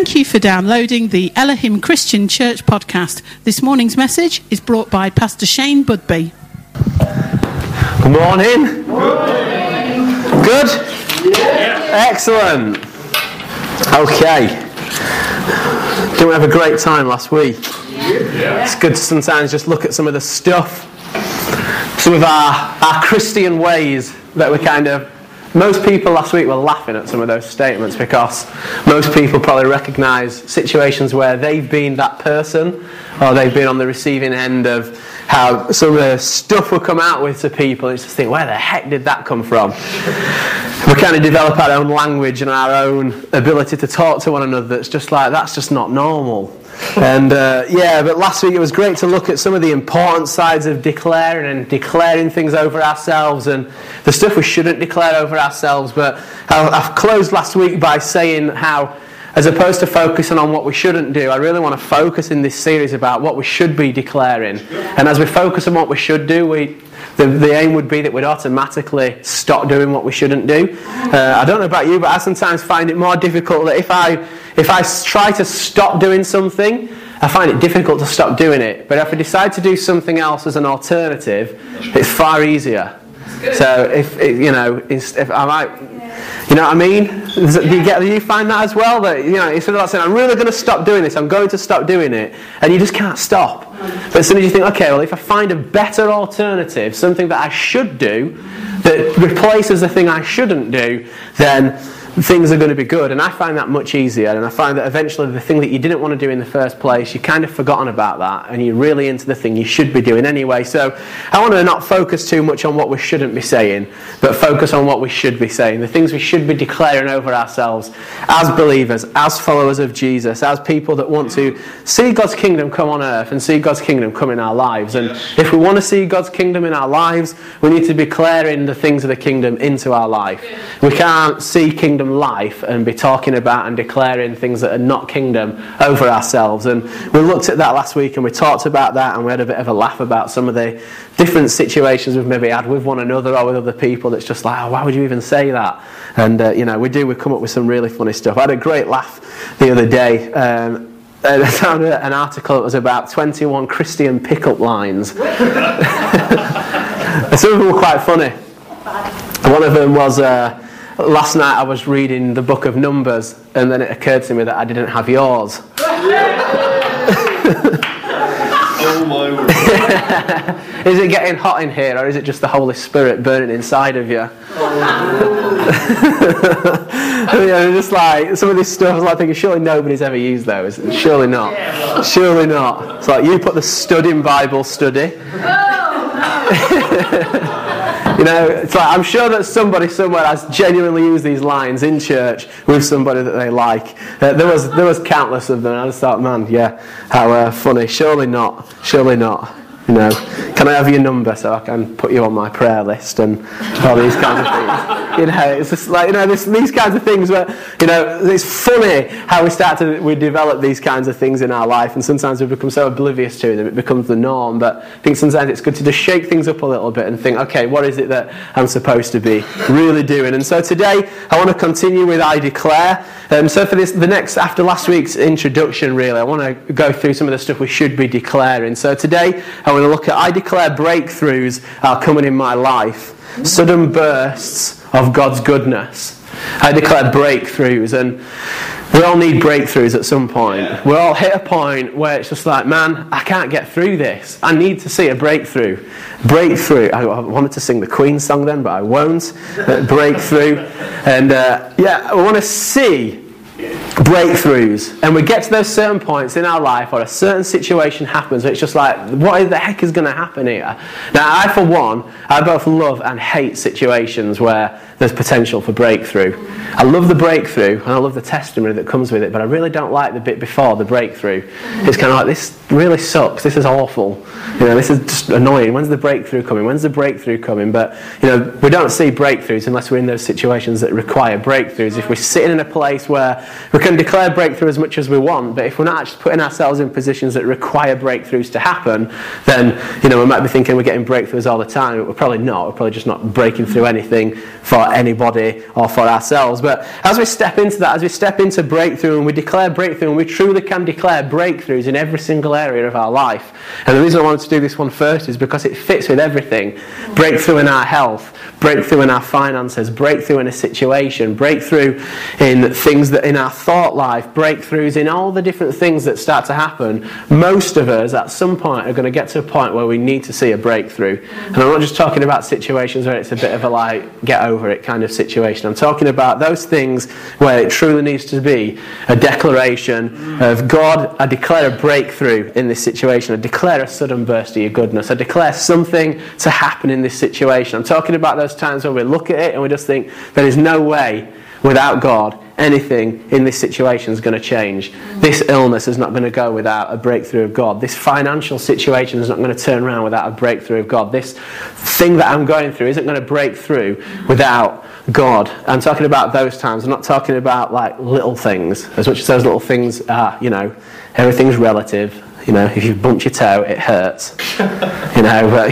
Thank you for downloading the Elohim Christian Church podcast. This morning's message is brought by Pastor Shane Budby. Good morning. Good? Yeah. Excellent. Okay. Didn't we have a great time last week? Yeah. It's good to sometimes just look at some of the stuff, some of our Christian ways that we most people last week were laughing at some of those statements because most people probably recognise situations where they've been that person or they've been on the receiving end of how some of the stuff will come out with to people and just think, where the heck did that come from? We kind of develop our own language and our own ability to talk to one another that's just like, that's just not normal. And but last week it was great to look at some of the important sides of declaring things over ourselves and the stuff we shouldn't declare over ourselves. But I've closed last week by saying how, as opposed to focusing on what we shouldn't do, I really want to focus in this series about what we should be declaring. And as we focus on what we should do, the aim would be that we'd automatically stop doing what we shouldn't do. I don't know about you, but I sometimes find it more difficult that if I try to stop doing something, I find it difficult to stop doing it. But if I decide to do something else as an alternative, it's far easier. So if I might, you know what I mean? Do you find that as well? That instead of saying I'm really going to stop doing this, I'm going to stop doing it, and you just can't stop. But as soon as you think, okay, well, if I find a better alternative, something that I should do that replaces the thing I shouldn't do, then things are going to be good. And I find that much easier, and I find that eventually the thing that you didn't want to do in the first place, you've kind of forgotten about that and you're really into the thing you should be doing anyway. So I want to not focus too much on what we shouldn't be saying, but focus on what we should be saying, the things we should be declaring over ourselves as believers, as followers of Jesus, as people that want to see God's kingdom come on earth and see God's kingdom come in our lives. And if we want to see God's kingdom in our lives, we need to be declaring the things of the kingdom into our life. We can't see kingdom life and be talking about and declaring things that are not kingdom over ourselves. And we looked at that last week and we talked about that, and we had a bit of a laugh about some of the different situations we've maybe had with one another or with other people that's just like, oh, why would you even say that? And we come up with some really funny stuff. I had a great laugh the other day. I found an article that was about 21 Christian pickup lines. Some of them were quite funny. One of them was last night I was reading the book of Numbers, and then it occurred to me that I didn't have yours. Oh my word. Is it getting hot in here, or is it just the Holy Spirit burning inside of you? Just like some of this stuff, I was like thinking, surely nobody's ever used those. Surely not. Surely not. It's like you put the stud in Bible study. It's like I'm sure that somebody somewhere has genuinely used these lines in church with somebody that they like. There was countless of them, and I just thought, man, yeah, how funny. Surely not. Surely not. Can I have your number so I can put you on my prayer list and all these kinds of things? It's just like these kinds of things where it's funny how we develop these kinds of things in our life, and sometimes we become so oblivious to them it becomes the norm. But I think sometimes it's good to just shake things up a little bit and think, okay, what is it that I'm supposed to be really doing? And so today I want to continue with I declare. So for after last week's introduction, really, I want to go through some of the stuff we should be declaring. So today I want to look at I declare breakthroughs are coming in my life. Sudden bursts of God's goodness. I declare breakthroughs, and we all need breakthroughs at some point. We all hit a point where it's just like, man, I can't get through this. I need to see a breakthrough. Breakthrough. I wanted to sing the Queen song then, but I won't. Breakthrough. And I want to see breakthroughs, and we get to those certain points in our life or a certain situation happens where it's just like, what the heck is going to happen here? Now I, for one, I both love and hate situations where there's potential for breakthrough. I love the breakthrough and I love the testimony that comes with it, but I really don't like the bit before the breakthrough. It's kind of like, this really sucks, this is awful, this is just annoying. When's the breakthrough coming? When's the breakthrough coming? But we don't see breakthroughs unless we're in those situations that require breakthroughs. If we're sitting in a place where we're can declare breakthrough as much as we want, but if we're not actually putting ourselves in positions that require breakthroughs to happen, then, we might be thinking we're getting breakthroughs all the time, but we're probably not. We're probably just not breaking through anything for anybody or for ourselves. But as we step into that, as we step into breakthrough and we declare breakthrough, and we truly can declare breakthroughs in every single area of our life. And the reason I wanted to do this one first is because it fits with everything. Breakthrough in our health, breakthrough in our finances, breakthrough in a situation, breakthrough in things that in our thought life, breakthroughs in all the different things that start to happen. Most of us at some point are going to get to a point where we need to see a breakthrough. And I'm not just talking about situations where it's a bit of a get over it kind of situation. I'm talking about those things where it truly needs to be a declaration of, God, I declare a breakthrough in this situation. I declare a sudden burst of your goodness. I declare something to happen in this situation. I'm talking about those times when we look at it and we just think there is no way without God anything in this situation is going to change. This illness is not going to go without a breakthrough of God. This financial situation is not going to turn around without a breakthrough of God. This thing that I'm going through isn't going to break through without God. I'm talking about those times. I'm not talking about little things. As much as those little things are, everything's relative. If you bump your toe, it hurts. But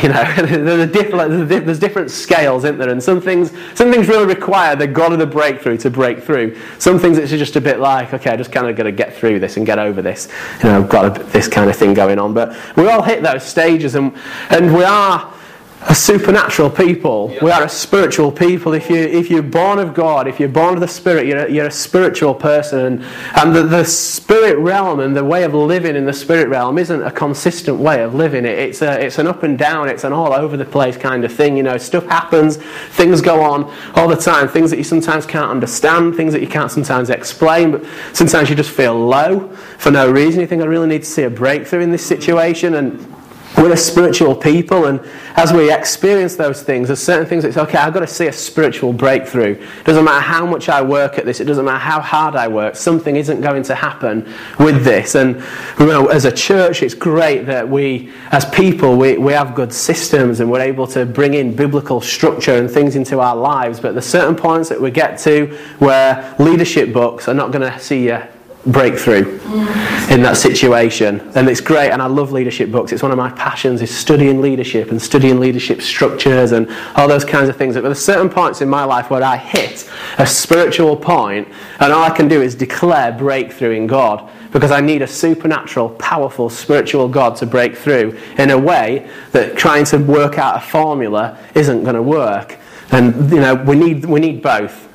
there's different scales, isn't there? And some things really require the God of the breakthrough to break through. Some things it's just a bit okay, I just kind of got to get through this and get over this. I've got this kind of thing going on. But we all hit those stages, and we are a supernatural people. We are a spiritual people. If you're born of God, if you're born of the Spirit, you're a spiritual person. And the spirit realm and the way of living in the spirit realm isn't a consistent way of living. It's an up and down. It's an all over the place kind of thing. Stuff happens. Things go on all the time. Things that you sometimes can't understand. Things that you can't sometimes explain. But sometimes you just feel low for no reason. You think, I really need to see a breakthrough in this situation. And we're a spiritual people, and as we experience those things, there's certain things that's okay, I've got to see a spiritual breakthrough. It doesn't matter how much I work at this, it doesn't matter how hard I work, something isn't going to happen with this. And as a church, it's great that we, as people, we have good systems and we're able to bring in biblical structure and things into our lives, but there's certain points that we get to where leadership books are not going to see you breakthrough in that situation. And it's great, and I love leadership books. It's one of my passions, is studying leadership and studying leadership structures and all those kinds of things. But there's certain points in my life where I hit a spiritual point and all I can do is declare breakthrough in God, because I need a supernatural, powerful, spiritual God to break through in a way that trying to work out a formula isn't going to work. And we need both.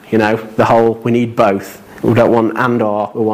We need both. We don't want and or, we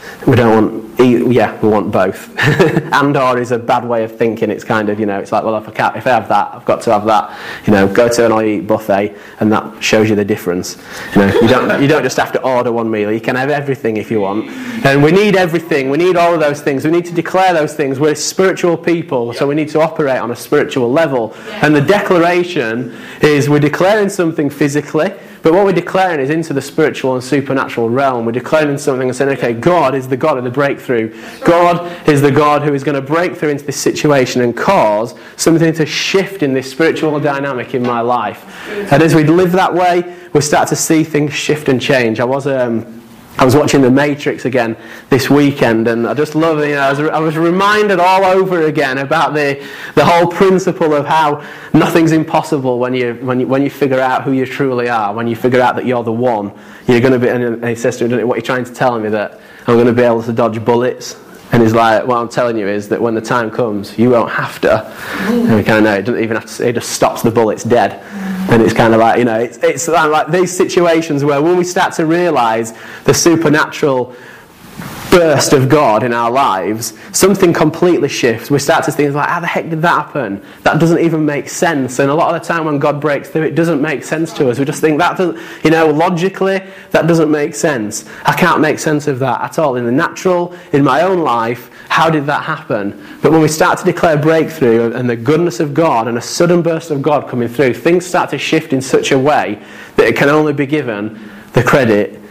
want both. And or is a bad way of thinking. It's kind of, it's like, well, if I have that, I've got to have that. Go to an all-you-eat buffet, and that shows you the difference. You don't just have to order one meal. You can have everything if you want. And we need everything. We need all of those things. We need to declare those things. We're spiritual people, so we need to operate on a spiritual level. And the declaration is we're declaring something physically, but what we're declaring is into the spiritual and supernatural realm. We're declaring something and saying, okay, God is the God of the breakthrough. God is the God who is going to break through into this situation and cause something to shift in this spiritual dynamic in my life. And as we live that way, we start to see things shift and change. I was watching The Matrix again this weekend, and I just love it. I was reminded all over again about the whole principle of how nothing's impossible when you figure out who you truly are. When you figure out that you're the one, you're going to be. And he says to me, "What are you trying to tell me, that I'm going to be able to dodge bullets?" And he's like, what I'm telling you is that when the time comes, you won't have to. And we kind of know, it doesn't even have to, it just stops the bullets dead. And it's kind of like, it's like these situations where when we start to realise the supernatural burst of God in our lives, something completely shifts. We start to think like, how the heck did that happen? That doesn't even make sense. And a lot of the time when God breaks through, it doesn't make sense to us. We just think that doesn't, logically, that doesn't make sense. I can't make sense of that at all. In the natural, in my own life, how did that happen? But when we start to declare breakthrough and the goodness of God and a sudden burst of God coming through, things start to shift in such a way that it can only be given the credit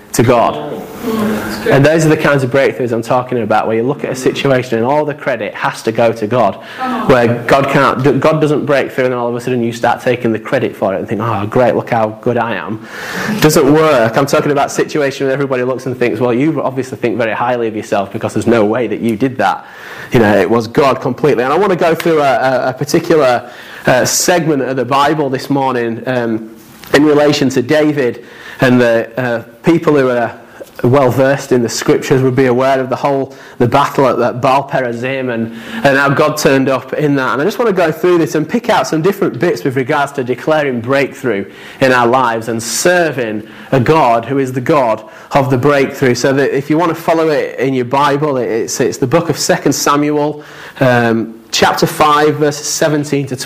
to God. And those are the kinds of breakthroughs I'm talking about, where you look at a situation and all the credit has to go to God, where God doesn't break through and then all of a sudden you start taking the credit for it and think, oh great, look how good I am. It doesn't work. I'm talking about a situation where everybody looks and thinks, well, you obviously think very highly of yourself because there's no way that you did that. It was God completely. And I want to go through a particular segment of the Bible this morning in relation to David, and the people who are well versed in the scriptures would be aware of the battle at Baal Perazim and how God turned up in that. And I just want to go through this and pick out some different bits with regards to declaring breakthrough in our lives and serving a God who is the God of the breakthrough. So that if you want to follow it in your Bible, it's the book of 2 Samuel, chapter 5, verses 17 to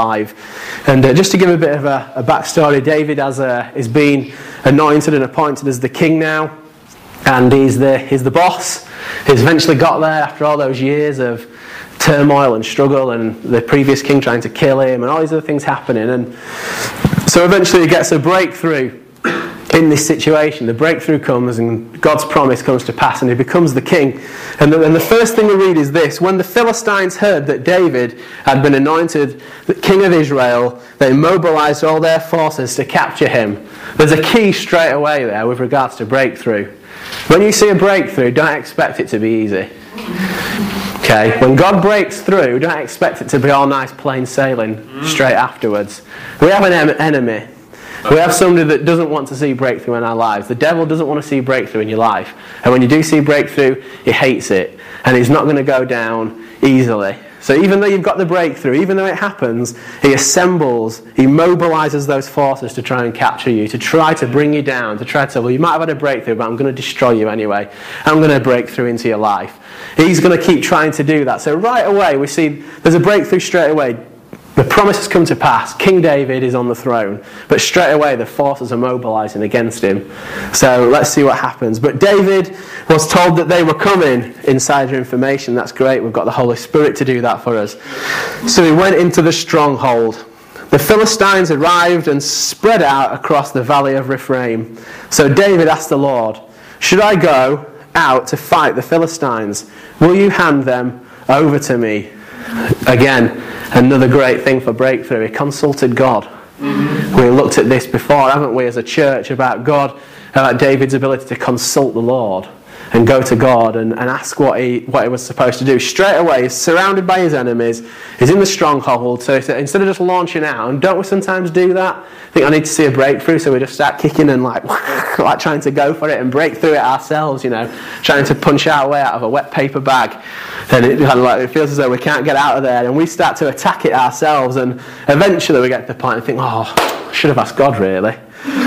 25. And just to give a bit of a backstory, David is being anointed and appointed as the king now. And he's the boss. He's eventually got there after all those years of turmoil and struggle and the previous king trying to kill him and all these other things happening. And so eventually he gets a breakthrough in this situation. The breakthrough comes and God's promise comes to pass and he becomes the king. And the first thing we read is this: when the Philistines heard that David had been anointed the king of Israel, they mobilized all their forces to capture him. There's a key straight away there with regards to breakthrough. When you see a breakthrough, don't expect it to be easy. Okay? When God breaks through, don't expect it to be all nice plain sailing straight afterwards. We have an enemy. We have somebody that doesn't want to see breakthrough in our lives. The devil doesn't want to see breakthrough in your life. And when you do see breakthrough, he hates it. And it's not going to go down easily. So even though you've got the breakthrough, even though it happens, he mobilizes those forces to try and capture you, to try to bring you down, to try to say, well, you might have had a breakthrough, but I'm going to destroy you anyway. I'm going to break through into your life. He's going to keep trying to do that. So right away, we see there's a breakthrough straight away. The promise has come to pass. King David is on the throne. But straight away the forces are mobilizing against him. So let's see what happens. But David was told that they were coming. Insider information, that's great. We've got the Holy Spirit to do that for us. So he went into the stronghold. The Philistines arrived and spread out across the valley of Rephaim. So David asked the Lord, should I go out to fight the Philistines? Will you hand them over to me? Again, another great thing for breakthrough. He consulted God. We looked at this before, haven't we, as a church, about God, about David's ability to consult the Lord and go to God and ask what he was supposed to do. Straight away, he's surrounded by his enemies. He's in the stronghold. So instead of just launching out, and don't we sometimes do that? I think I need to see a breakthrough, so we just start kicking and like trying to go for it and break through it ourselves, trying to punch our way out of a wet paper bag. And it feels as though we can't get out of there, and we start to attack it ourselves, and eventually we get to the point and think, I should have asked God, really.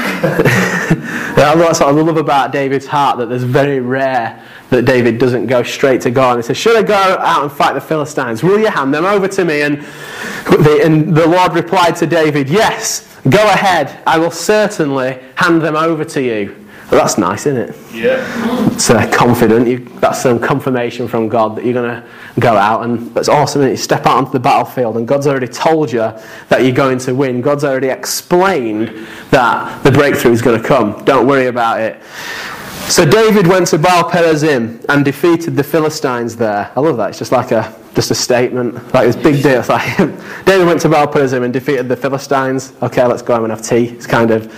That's what I love about David's heart, that there's very rare that David doesn't go straight to God and he says, should I go out and fight the Philistines? Will you hand them over to me? And the Lord replied to David, yes, go ahead, I will certainly hand them over to you. Well, that's nice, isn't it? Yeah. It's confident. That's some confirmation from God that you're going to go out, and that's awesome. You step out onto the battlefield, and God's already told you that you're going to win. God's already explained that the breakthrough is going to come. Don't worry about it. So David went to Baal Perazim and defeated the Philistines there. I love that. It's just like just a statement, like this big deal. It's like David went to Baal Perazim and defeated the Philistines. Okay, let's go home and have tea. It's kind of.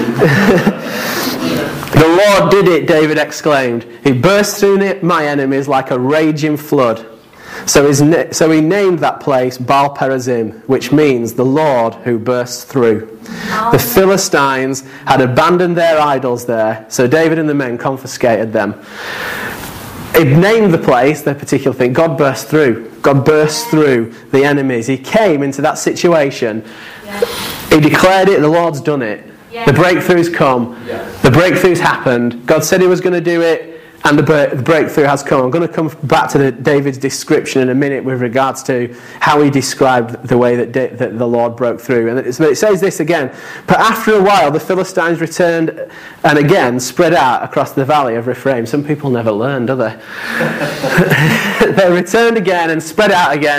The Lord did it, David exclaimed. He burst through my enemies like a raging flood. So he named that place Baal Perazim, which means the Lord who bursts through. The Philistines had abandoned their idols there, so David and the men confiscated them. He named the place, the particular thing, God burst through. God burst through the enemies. He came into that situation. He declared it, the Lord's done it. The breakthrough's come. The breakthrough's happened. God said he was going to do it, and the breakthrough has come. I'm going to come back to David's description in a minute with regards to how he described the way that the Lord broke through. And it says this again. But after a while, the Philistines returned and again spread out across the valley of Rephaim. Some people never learn, do they? They returned again and spread out again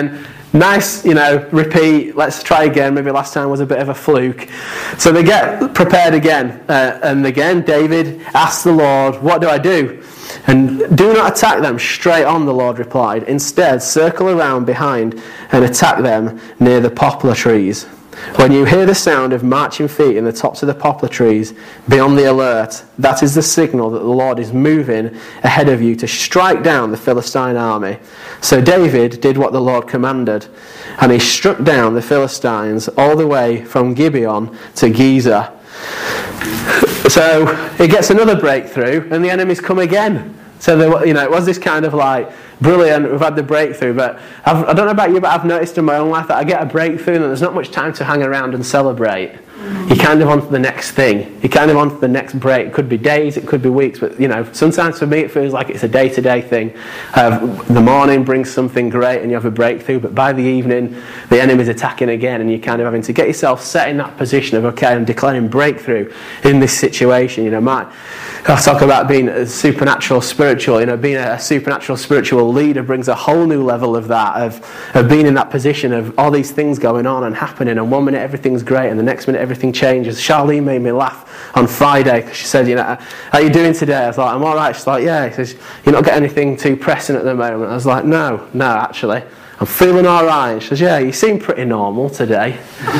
Nice, repeat, let's try again. Maybe last time was a bit of a fluke. So they get prepared again. And again, David asks the Lord, what do I do? And do not attack them straight on, the Lord replied. Instead, circle around behind and attack them near the poplar trees. When you hear the sound of marching feet in the tops of the poplar trees, be on the alert. That is the signal that the Lord is moving ahead of you to strike down the Philistine army. So David did what the Lord commanded, and he struck down the Philistines all the way from Gibeon to Gezer. So he gets another breakthrough, and the enemies come again. So it was this kind of like, brilliant, we've had the breakthrough, but I don't know about you, but I've noticed in my own life that I get a breakthrough and there's not much time to hang around and celebrate. You're kind of on to the next thing. You're kind of on to the next break. It could be days, it could be weeks, but sometimes for me it feels like it's a day-to-day thing. The morning brings something great and you have a breakthrough, but by the evening the enemy's attacking again and you're kind of having to get yourself set in that position of, okay, I'm declaring breakthrough in this situation. I'll talk about being a supernatural spiritual. Being a supernatural spiritual leader brings a whole new level of that, of being in that position of all these things going on and happening, and 1 minute everything's great and the next minute everything changes. Charlene made me laugh on Friday because she said, how are you doing today? I was like, I'm all right. She's like, yeah. She says, you're not getting anything too pressing at the moment. I was like, no, actually. I'm feeling all right. She says, yeah, you seem pretty normal today.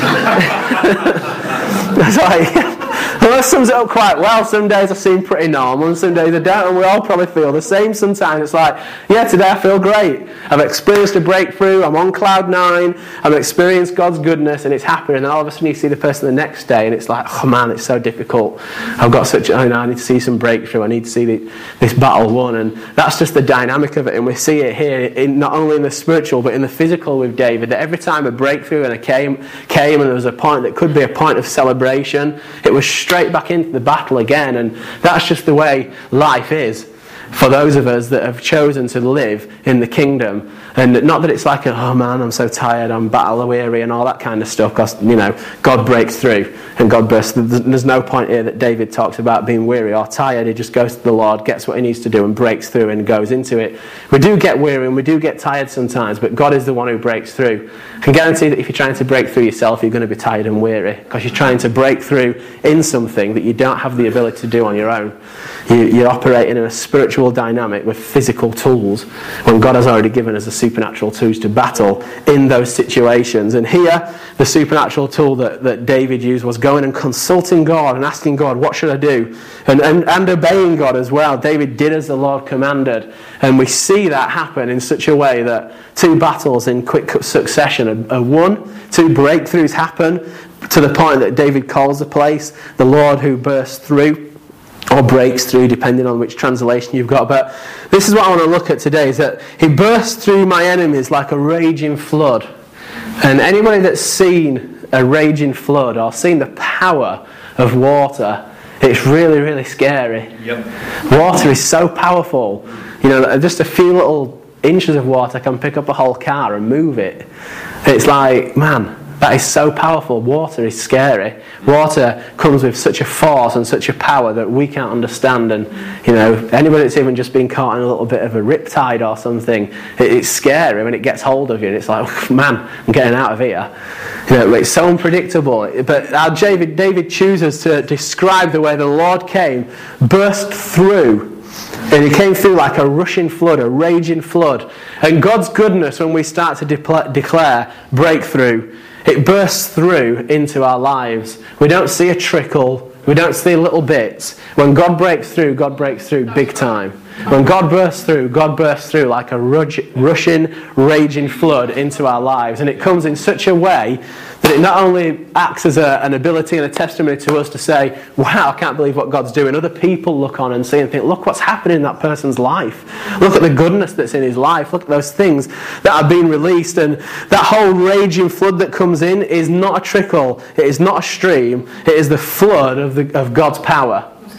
I was like, well, that sums it up quite well. Some days I seem pretty normal and some days I don't, and we all probably feel the same sometimes. It's like, yeah, today I feel great. I've experienced a breakthrough, I'm on cloud 9, I've experienced God's goodness and it's happening, and all of a sudden you see the person the next day and it's like, oh man, it's so difficult. I've got I need to see some breakthrough, I need to see this battle won, and that's just the dynamic of it. And we see it here, not only in the spiritual but in the physical with David, that every time a breakthrough and came and there was a point that could be a point of celebration, it was straight back into the battle again. And that's just the way life is for those of us that have chosen to live in the kingdom. And not that it's like, oh man, I'm so tired, I'm battle weary and all that kind of stuff, because God breaks through and God bursts. There's no point here that David talks about being weary or tired. He just goes to the Lord, gets what he needs to do and breaks through and goes into it. We do get weary and we do get tired sometimes, but God is the one who breaks through. I can guarantee that if you're trying to break through yourself, you're going to be tired and weary, because you're trying to break through in something that you don't have the ability to do on your own. You're operating in a spiritual dynamic with physical tools when God has already given us the supernatural tools to battle in those situations. And here, the supernatural tool that David used was going and consulting God and asking God, what should I do? And obeying God as well. David did as the Lord commanded. And we see that happen in such a way that 2 battles in quick succession are won, 2 breakthroughs happen, to the point that David calls the place the Lord who bursts through, or breaks through, depending on which translation you've got. But this is what I want to look at today, is that he bursts through my enemies like a raging flood. And anybody that's seen a raging flood or seen the power of water, it's really, really scary. Yep. Water is so powerful. Just a few little inches of water can pick up a whole car and move it. It's like, man, that is so powerful. Water is scary. Water comes with such a force and such a power that we can't understand. And anybody that's even just been caught in a little bit of a riptide or something, it's scary when it gets hold of you. And it's like, oh, man, I'm getting out of here. It's so unpredictable. But David chooses to describe the way the Lord came, burst through. And he came through like a rushing flood, a raging flood. And God's goodness, when we start to declare breakthrough, it bursts through into our lives. We don't see a trickle. We don't see little bits. When God breaks through big time. When God bursts through like a rushing, raging flood into our lives. And it comes in such a way that it not only acts as an ability and a testimony to us to say, wow, I can't believe what God's doing. Other people look on and see and think, look what's happening in that person's life. Look at the goodness that's in his life. Look at those things that are being released. And that whole raging flood that comes in is not a trickle. It is not a stream. It is the flood of God's power.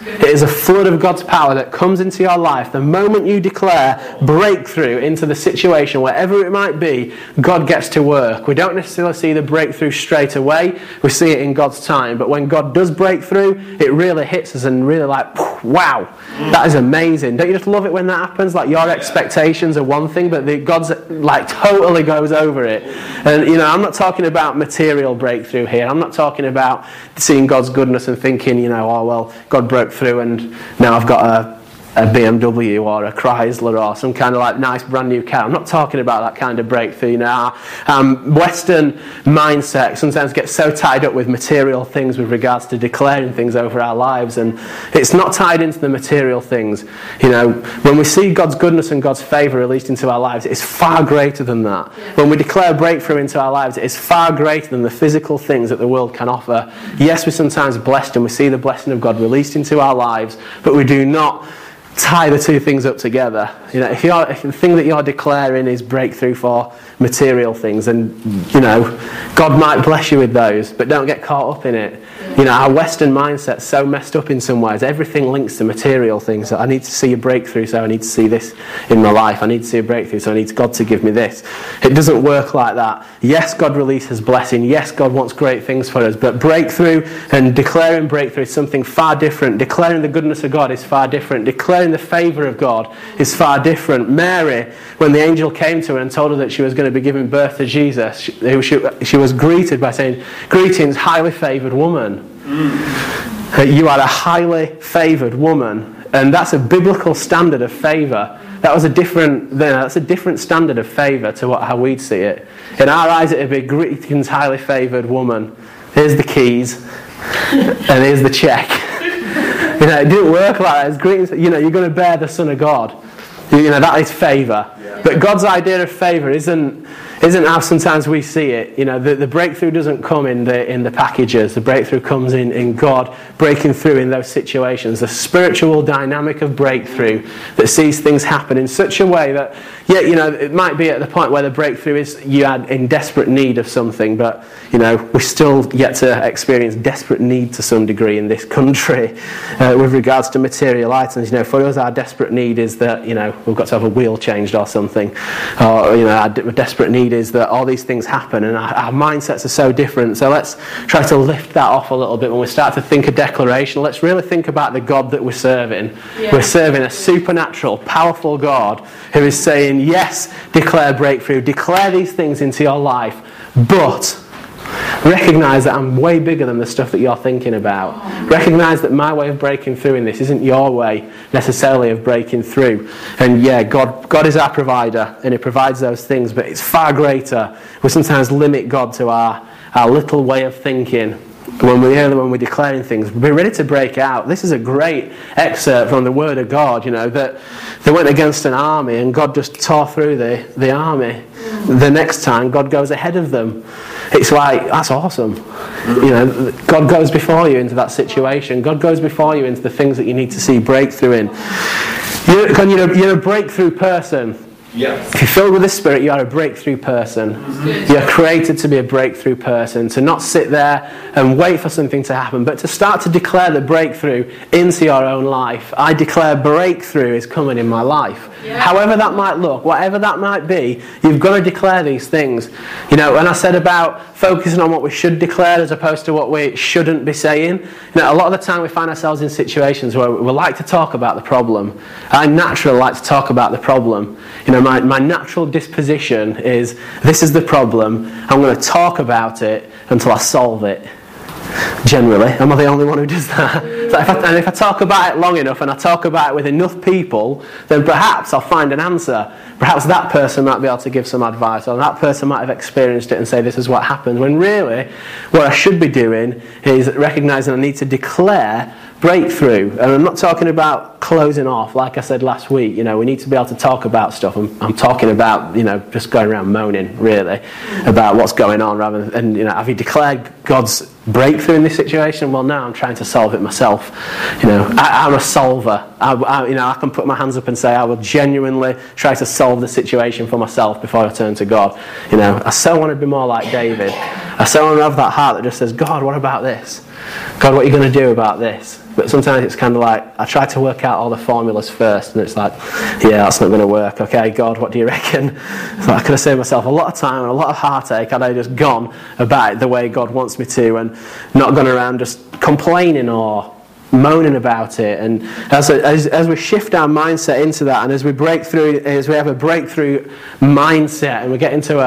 It is a flood of God's power that comes into your life. The moment you declare breakthrough into the situation, wherever it might be, God gets to work. We don't necessarily see the breakthrough straight away. We see it in God's time. But when God does break through, it really hits us and really like, wow, that is amazing. Don't you just love it when that happens? Like your expectations are one thing, but God's like totally goes over it. And I'm not talking about material breakthrough here. I'm not talking about seeing God's goodness and thinking, oh well, God broke through and now I've got a BMW or a Chrysler or some kind of like nice brand new car. I'm not talking about that kind of breakthrough. Our Western mindset sometimes gets so tied up with material things with regards to declaring things over our lives, and it's not tied into the material things. When we see God's goodness and God's favour released into our lives, it's far greater than that. When we declare breakthrough into our lives, it's far greater than the physical things that the world can offer. Yes, we're sometimes blessed and we see the blessing of God released into our lives, but we do not tie the two things up together. If the thing that you're declaring is breakthrough for material things, then God might bless you with those, but don't get caught up in it. Our Western mindset's so messed up in some ways. Everything links to material things. So I need to see a breakthrough, so I need to see this in my life. I need to see a breakthrough, so I need God to give me this. It doesn't work like that. Yes, God releases blessing. Yes, God wants great things for us, but breakthrough and declaring breakthrough is something far different. Declaring the goodness of God is far different. Declaring the favour of God is far different. Mary, when the angel came to her and told her that she was going to be giving birth to Jesus, she was greeted by saying, "Greetings, highly favoured woman." You are a highly favoured woman, and that's a biblical standard of favour. That's a different standard of favour to how we'd see it. In our eyes, it would be, "Greetings, highly favoured woman. Here's the keys, and here's the check." It didn't work like that. It's greetings. You're going to bear the Son of God. That is favour. But God's idea of favour isn't how sometimes we see it. The breakthrough doesn't come in the packages. The breakthrough comes in God breaking through in those situations. The spiritual dynamic of breakthrough that sees things happen in such a way that, it might be at the point where the breakthrough is you are in desperate need of something, but we still yet to experience desperate need to some degree in this country with regards to material items. For us, our desperate need is that we've got to have a wheel changed or something, or our desperate need is that all these things happen, and our mindsets are so different. So let's try to lift that off a little bit when we start to think of declaration. Let's really think about the God that we're serving. We're serving a supernatural, powerful God who is saying, yes, declare breakthrough, declare these things into your life, but recognise that I'm way bigger than the stuff that you're thinking about. Recognise that my way of breaking through in this isn't your way necessarily of breaking through. And God is our provider, and He provides those things, but it's far greater. We sometimes limit God to our little way of thinking. When we're declaring things, we're ready to break out. This is a great excerpt from the Word of God, that they went against an army and God just tore through the army. The next time, God goes ahead of them. It's like, that's awesome. God goes before you into that situation. God goes before you into the things that you need to see breakthrough in. You're a breakthrough person. Yes. If you're filled with the Spirit, you are a breakthrough person. You're created to be a breakthrough person, to not sit there and wait for something to happen, but to start to declare the breakthrough into your own life. I declare breakthrough is coming in my life. Yeah. However that might look, whatever that might be, you've got to declare these things. When I said about focusing on what we should declare as opposed to what we shouldn't be saying, a lot of the time we find ourselves in situations where we like to talk about the problem. I naturally like to talk about the problem. My natural disposition is, this is the problem, I'm going to talk about it until I solve it. Generally, am I the only one who does that? And if I talk about it long enough and I talk about it with enough people, then perhaps I'll find an answer. Perhaps that person might be able to give some advice, or that person might have experienced it and say this is what happened, when really what I should be doing is recognising I need to declare breakthrough. And I'm not talking about closing off, like I said last week. We need to be able to talk about stuff. I'm talking about, just going around moaning, really, about what's going on, rather than, have you declared God's breakthrough in this situation? Well, now I'm trying to solve it myself. I'm a solver. I can put my hands up and say I will genuinely try to solve the situation for myself before I turn to God. I so want to be more like David. I so want to have that heart that just says, God, what about this? God, what are you going to do about this? But sometimes it's kind of like, I try to work out all the formulas first, and it's like, yeah, that's not going to work. Okay, God, what do you reckon? So I could have saved myself a lot of time and a lot of heartache had I just gone about it the way God wants me to, and not gone around just complaining or moaning about it. And as we shift our mindset into that, and as we break through, as we have a breakthrough mindset, and we get into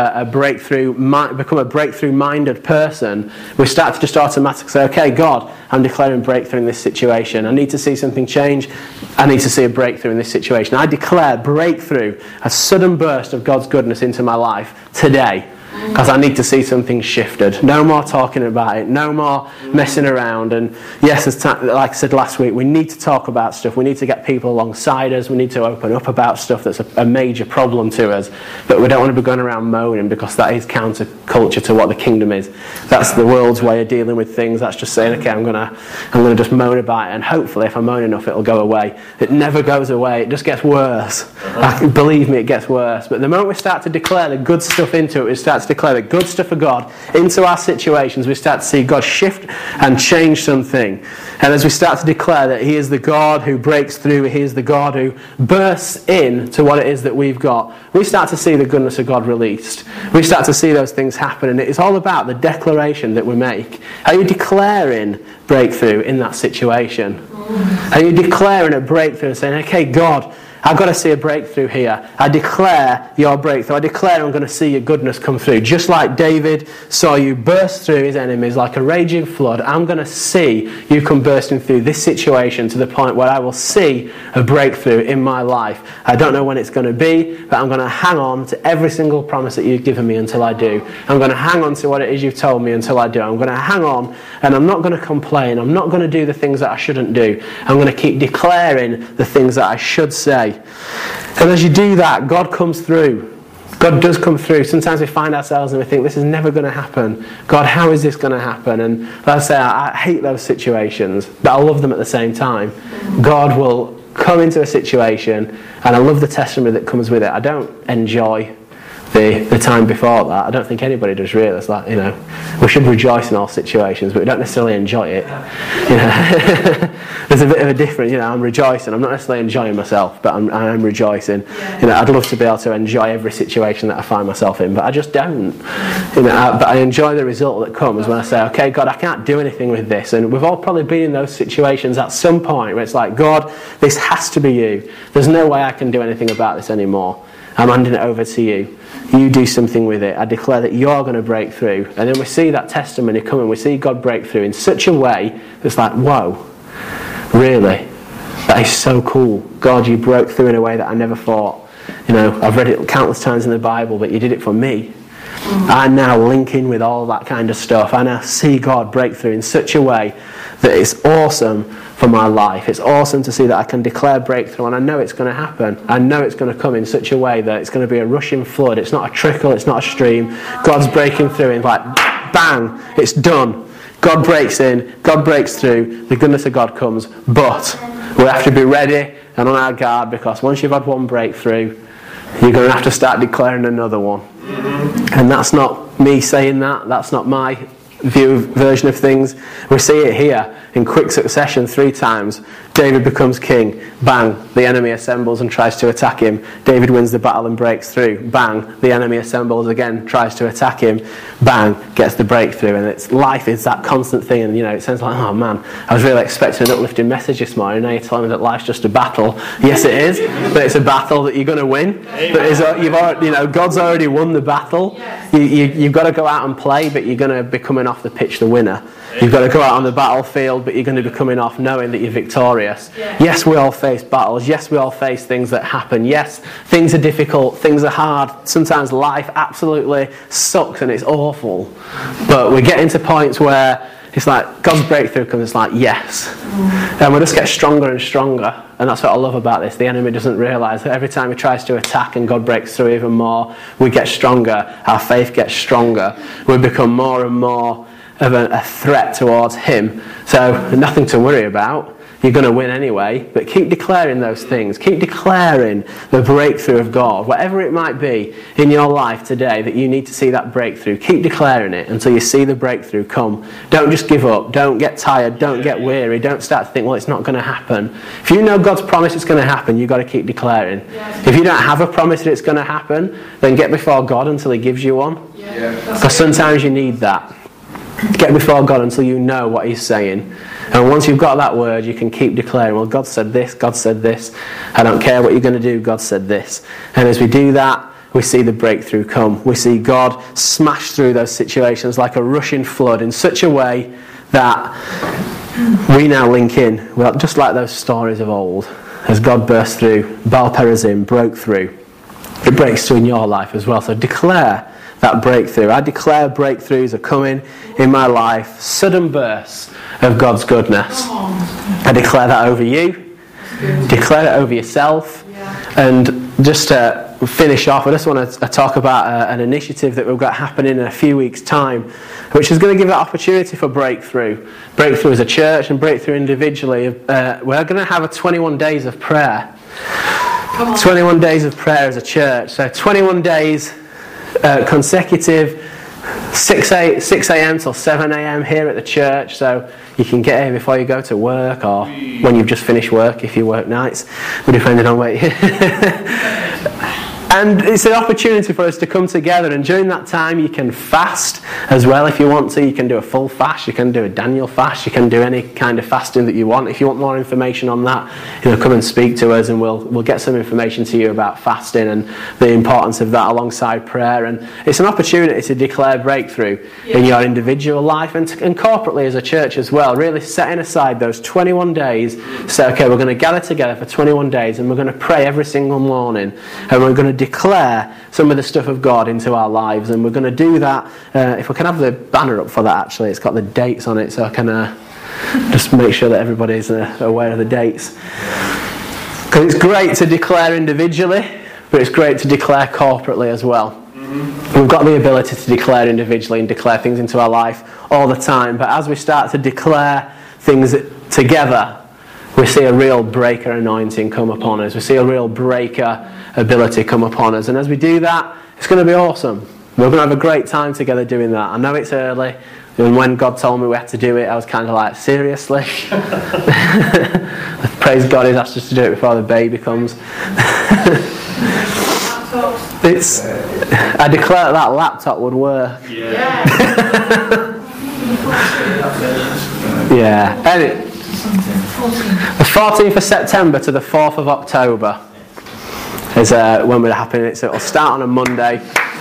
become a breakthrough minded person, we start to just automatically say, okay, God, I'm declaring breakthrough in this situation. I need to see something change. I need to see a breakthrough in this situation. I declare breakthrough, a sudden burst of God's goodness into my life today. Because I need to see something shifted. No more talking about it. No more messing around. And yes, like I said last week, we need to talk about stuff. We need to get people alongside us. We need to open up about stuff that's a major problem to us. But we don't want to be going around moaning, because that is counter-culture to what the kingdom is. That's the world's way of dealing with things. That's just saying, okay, I'm gonna just moan about it, and hopefully if I moan enough it'll go away. It never goes away. It just gets worse. Believe me, it gets worse. But the moment we start to declare the good stuff into it, we start to declare the good stuff of God into our situations, we start to see God shift and change something. And as we start to declare that He is the God who breaks through, He is the God who bursts in to what it is that we've got, we start to see the goodness of God released. We start to see those things happen, and it's all about the declaration that we make. Are you declaring breakthrough in that situation? Are you declaring a breakthrough and saying, okay, God, I've got to see a breakthrough here. I declare your breakthrough. I declare I'm going to see your goodness come through. Just like David saw you burst through his enemies like a raging flood, I'm going to see you come bursting through this situation to the point where I will see a breakthrough in my life. I don't know when it's going to be, but I'm going to hang on to every single promise that you've given me until I do. I'm going to hang on to what it is you've told me until I do. I'm going to hang on, and I'm not going to complain. I'm not going to do the things that I shouldn't do. I'm going to keep declaring the things that I should say. And as you do that, God comes through. God does come through. Sometimes we find ourselves and we think, this is never going to happen. God, how is this going to happen? And like I say, I hate those situations, but I love them at the same time. God will come into a situation, and I love the testimony that comes with it. I don't enjoy the time before that. I don't think anybody does really. It's like, we should rejoice in all situations, but we don't necessarily enjoy it. There's a bit of a difference. I'm rejoicing. I'm not necessarily enjoying myself, but I'm rejoicing. I'd love to be able to enjoy every situation that I find myself in, but I just don't. But I enjoy the result that comes when I say, okay, God, I can't do anything with this. And we've all probably been in those situations at some point where it's like, God, this has to be you. There's no way I can do anything about this anymore. I'm handing it over to you. You do something with it. I declare that you're going to break through. And then we see that testimony coming. We see God break through in such a way that's like, whoa, really? That is so cool. God, you broke through in a way that I never thought. I've read it countless times in the Bible, but you did it for me. I now link in with all that kind of stuff. I now see God break through in such a way that it's awesome for my life. It's awesome to see that I can declare breakthrough, and I know it's going to happen. I know it's going to come in such a way that it's going to be a rushing flood. It's not a trickle, it's not a stream. God's breaking through and like, bang, it's done. God breaks in, God breaks through, the goodness of God comes, but we have to be ready and on our guard, because once you've had one breakthrough, you're going to have to start declaring another one. And that's not me saying that. That's not my version of things. We see it here in quick succession 3 times. David becomes king. Bang, the enemy assembles and tries to attack him. David wins the battle and breaks through. Bang, the enemy assembles again, tries to attack him. Bang, gets the breakthrough. And life is that constant thing. And it sounds like, oh man, I was really expecting an uplifting message this morning. Now you're telling me that life's just a battle. Yes, it is, but it's a battle that you're going to win. But God's already won the battle. You've got to go out and play, but you're going to be coming off the pitch the winner. You've got to go out on the battlefield, but you're going to be coming off knowing that you're victorious. Yes, we all face battles. Yes, we all face things that happen. Yes, things are difficult. Things are hard. Sometimes life absolutely sucks and it's awful. But we're getting to points where it's like God's breakthrough comes. It's like, yes. And we just get stronger and stronger. And that's what I love about this. The enemy doesn't realise that every time he tries to attack and God breaks through even more, we get stronger. Our faith gets stronger. We become more and more of a threat towards him. So nothing to worry about. you're going to win anyway. But keep declaring those things. Keep declaring the breakthrough of God. Whatever it might be in your life today that you need to see that breakthrough, keep declaring it until you see the breakthrough come. Don't just give up. Don't get tired. Don't get weary. Don't start to think, well, it's not going to happen. If you know God's promise it's going to happen, you've got to keep declaring. If you don't have a promise that it's going to happen, then get before God until He gives you one. Because sometimes you need that. Get before God until you know what He's saying. And once you've got that word, you can keep declaring, well, God said this, God said this. I don't care what you're going to do, God said this. And as we do that, we see the breakthrough come. We see God smash through those situations like a rushing flood in such a way that we now link in, well, just like those stories of old. As God burst through, Baal Perazim broke through. It breaks through in your life as well. So declare that breakthrough. I declare breakthroughs are coming in my life. Sudden bursts of God's goodness. I declare that over you. Declare it over yourself. And just to finish off, I just want to talk about an initiative that we've got happening in a few weeks' time, which is going to give that opportunity for breakthrough. Breakthrough as a church and breakthrough individually. We're going to have a 21 days of prayer. 21 days of prayer as a church. So 21 days consecutive, 6 a.m. till 7 a.m. here at the church. So you can get here before you go to work or when you've just finished work if you work nights, depending on where And it's an opportunity for us to come together, and during that time you can fast as well if you want to. You can do a full fast, you can do a Daniel fast, you can do any kind of fasting that you want. If you want more information on that, come and speak to us and we'll get some information to you about fasting and the importance of that alongside prayer. And it's an opportunity to declare breakthrough in your individual life and corporately as a church as well. Really setting aside those 21 days, say, okay, we're going to gather together for 21 days and we're going to pray every single morning, and we're going to declare some of the stuff of God into our lives. And we're going to do that. If we can have the banner up for that, actually, it's got the dates on it, so I can just make sure that everybody's aware of the dates. Because it's great to declare individually, but it's great to declare corporately as well. We've got the ability to declare individually and declare things into our life all the time, but as we start to declare things together, we see a real breaker anointing come upon us. We see a real breaker ability come upon us. And as we do that, it's going to be awesome. We're going to have a great time together doing that. I know it's early, and when God told me we had to do it, I was kind of like, seriously? Praise God, He's asked us to do it before the baby comes. I declare that laptop would work. Yeah. The 14th of September to the 4th of October is when we're happening. So it'll start on a Monday.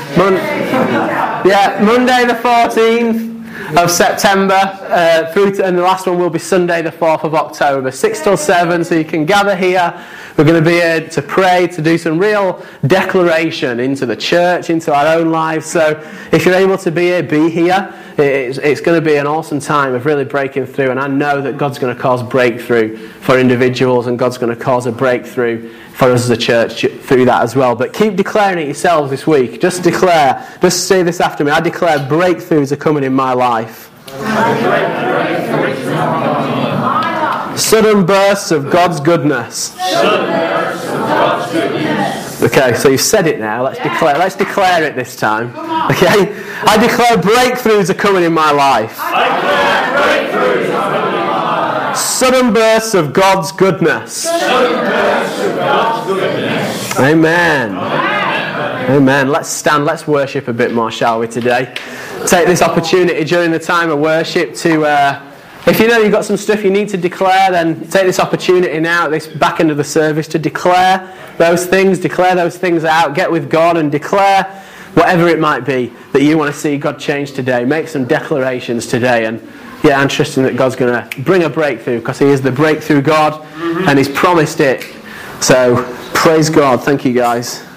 Monday the 14th of September and the last one will be Sunday the 4th of October, 6 till 7, so you can gather here. We're going to be here to pray, to do some real declaration into the church, into our own lives. So if you're able to be here, be here. It's going to be an awesome time of really breaking through, and I know that God's going to cause breakthrough for individuals, and God's going to cause a breakthrough for us as a church through that as well. But keep declaring it yourselves this week. Just declare, just say this after me. I declare breakthroughs are coming in my life. Sudden bursts of God's goodness. Okay, so you've said it now. Let's declare it this time. Okay? I declare breakthroughs are coming in my life. Sudden bursts of God's goodness. Amen. Amen. Let's stand. Let's worship a bit more, shall we, today? Take this opportunity during the time of worship to... if you know you've got some stuff you need to declare, then take this opportunity now at this back end of the service to declare those things out, get with God and declare whatever it might be that you want to see God change today. Make some declarations today, and I'm trusting that God's going to bring a breakthrough, because He is the breakthrough God and He's promised it. So praise God. Thank you, guys.